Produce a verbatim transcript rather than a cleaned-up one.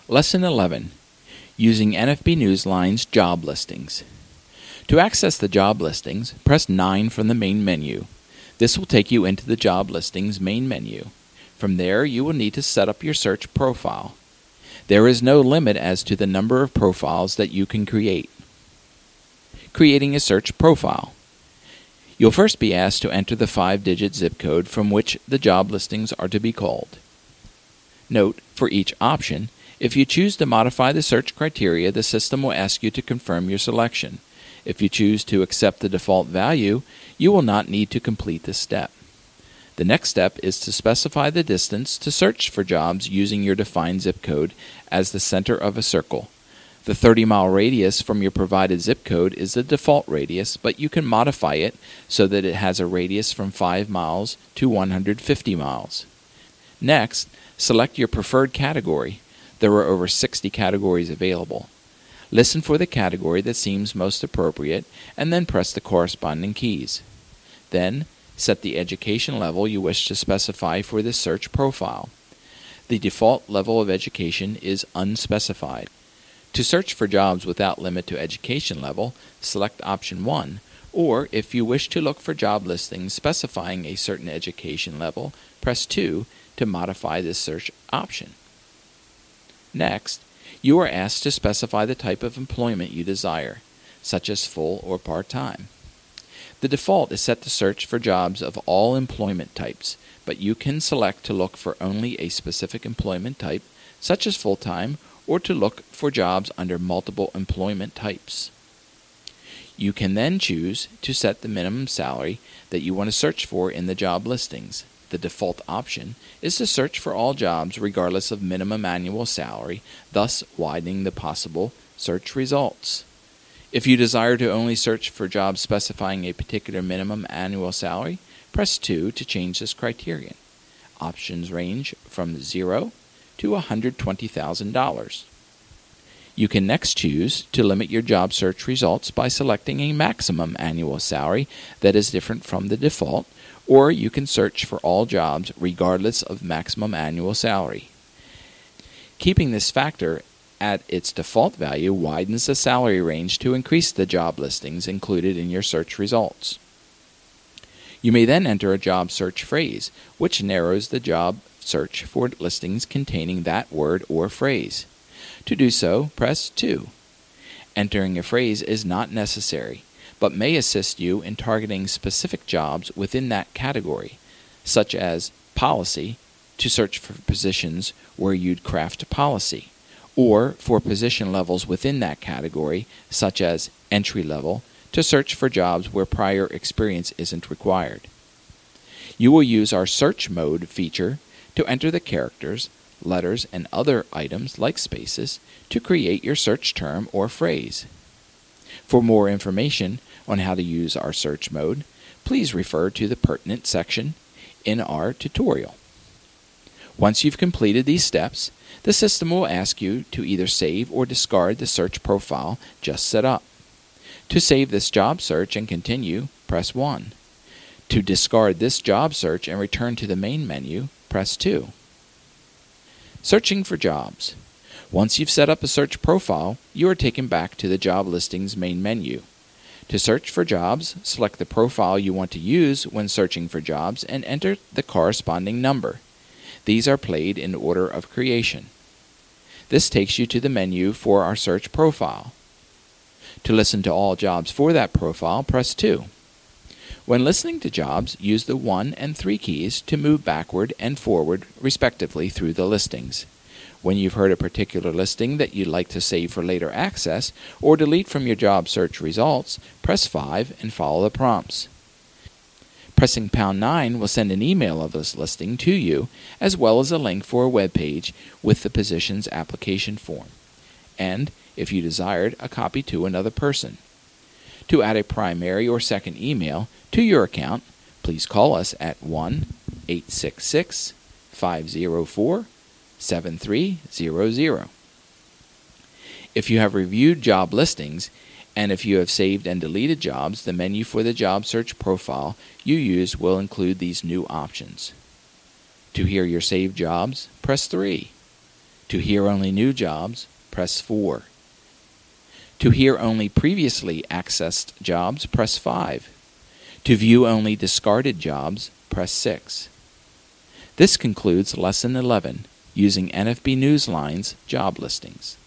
Lesson eleven. Using N F B Newsline's job listings. To access the job listings, press nine from the main menu. This will take you into the job listings main menu. From there, you will need to set up your search profile. There is no limit as to the number of profiles that you can create. Creating a search profile. You'll first be asked to enter the five-digit zip code from which the job listings are to be called. Note, for each option, if you choose to modify the search criteria, the system will ask you to confirm your selection. If you choose to accept the default value, you will not need to complete this step. The next step is to specify the distance to search for jobs using your defined zip code as the center of a circle. The thirty mile radius from your provided zip code is the default radius, but you can modify it so that it has a radius from five miles to one hundred fifty miles. Next, select your preferred category. There are over sixty categories available. Listen for the category that seems most appropriate and then press the corresponding keys. Then, set the education level you wish to specify for this search profile. The default level of education is unspecified. To search for jobs without limit to education level, select option one, or if you wish to look for job listings specifying a certain education level, press two to modify this search option. Next, you are asked to specify the type of employment you desire, such as full or part-time. The default is set to search for jobs of all employment types, but you can select to look for only a specific employment type, such as full-time, or to look for jobs under multiple employment types. You can then choose to set the minimum salary that you want to search for in the job listings. The default option is to search for all jobs regardless of minimum annual salary, thus widening the possible search results. If you desire to only search for jobs specifying a particular minimum annual salary, press two to change this criterion. Options range from zero to one hundred twenty thousand dollars. You can next choose to limit your job search results by selecting a maximum annual salary that is different from the default, or you can search for all jobs regardless of maximum annual salary. Keeping this factor at its default value widens the salary range to increase the job listings included in your search results. You may then enter a job search phrase, which narrows the job search for listings containing that word or phrase. To do so, press two. Entering a phrase is not necessary, but may assist you in targeting specific jobs within that category, such as policy, to search for positions where you'd craft policy, or for position levels within that category, such as entry level, to search for jobs where prior experience isn't required. You will use our search mode feature to enter the characters, letters, and other items like spaces to create your search term or phrase. For more information on how to use our search mode, please refer to the pertinent section in our tutorial. Once you've completed these steps, the system will ask you to either save or discard the search profile just set up. To save this job search and continue, press one. To discard this job search and return to the main menu, press two. Searching for jobs. Once you've set up a search profile, you are taken back to the job listings main menu. To search for jobs, select the profile you want to use when searching for jobs and enter the corresponding number. These are played in order of creation. This takes you to the menu for our search profile. To listen to all jobs for that profile, press two. When listening to jobs, use the one and three keys to move backward and forward, respectively, through the listings. When you've heard a particular listing that you'd like to save for later access or delete from your job search results, press five and follow the prompts. Pressing pound nine will send an email of this listing to you, as well as a link for a web page with the position's application form, and, if you desired, a copy to another person. To add a primary or second email to your account, please call us at one eight six six, five zero four, seven three zero zero. If you have reviewed job listings, and if you have saved and deleted jobs, the menu for the job search profile you use will include these new options. To hear your saved jobs, press three. To hear only new jobs, press four. To hear only previously accessed jobs, press five. To view only discarded jobs, press six. This concludes Lesson eleven, using N F B Newsline's job listings.